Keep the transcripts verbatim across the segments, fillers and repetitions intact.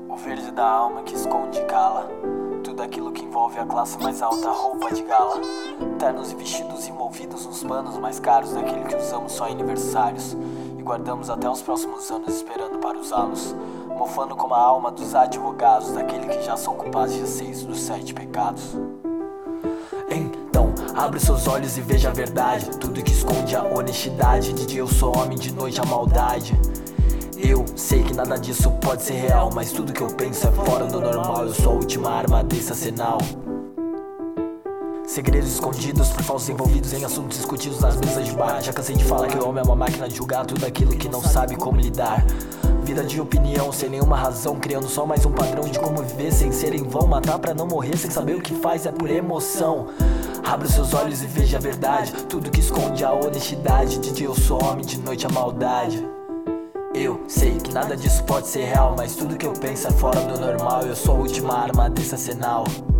O verde da alma que esconde e cala tudo aquilo que envolve a classe mais alta, roupa de gala. Ternos e vestidos envolvidos nos panos mais caros daquele que usamos só em aniversários e guardamos até os próximos anos esperando para usá-los, mofando como a alma dos advogados daquele que já são culpados de seis dos sete pecados. Então, abre seus olhos e veja a verdade, tudo que esconde a honestidade. De dia eu sou homem, de noite a maldade. Eu sei que nada disso pode ser real, mas tudo que eu penso é fora do normal. Eu sou a última arma desse arsenal. Segredos escondidos por falsos envolvidos em assuntos discutidos nas mesas de bar. Já cansei de falar que o homem é uma máquina de julgar tudo aquilo que não sabe como lidar. Vida de opinião sem nenhuma razão, criando só mais um padrão de como viver sem ser em vão. Matar pra não morrer sem saber o que faz é por emoção. Abre seus olhos e veja a verdade, tudo que esconde a honestidade. De dia eu sou homem, de noite a maldade. Eu sei que nada disso pode ser real, mas tudo que eu penso é fora do normal. Eu sou a última arma desse arsenal.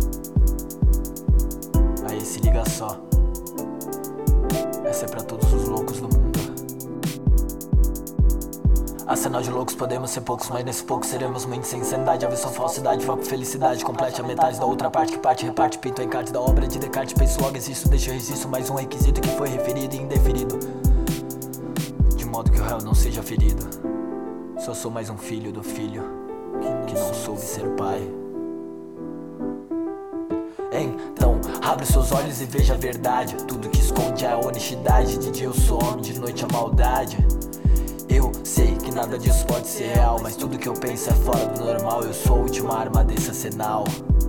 Aí se liga só, essa é pra todos os loucos do mundo. Arsenal de loucos, podemos ser poucos, mas nesse pouco seremos muitos. Sem insanidade, a versão falsidade, foco felicidade. Complete a metade da outra parte que parte, reparte, pinto em cartas da obra de Descartes. Penso logo, existo, deixa eu resisto. Mais um requisito que foi referido e indeferido, de modo que o réu não seja ferido. Só sou mais um filho do filho que não soube ser pai. Então, abre seus olhos e veja a verdade, tudo que esconde a honestidade. De dia eu sou homem, de noite a maldade. Eu sei que nada disso pode ser real, mas tudo que eu penso é fora do normal. Eu sou a última arma desse arsenal.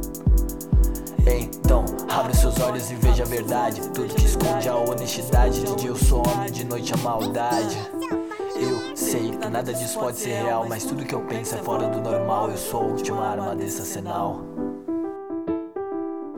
Então, abre seus olhos e veja a verdade, tudo que esconde a honestidade. De dia eu sou homem, de noite a maldade. Eu sei que nada disso pode ser real, mas tudo que eu penso é fora do normal. Eu sou a última arma desse arsenal.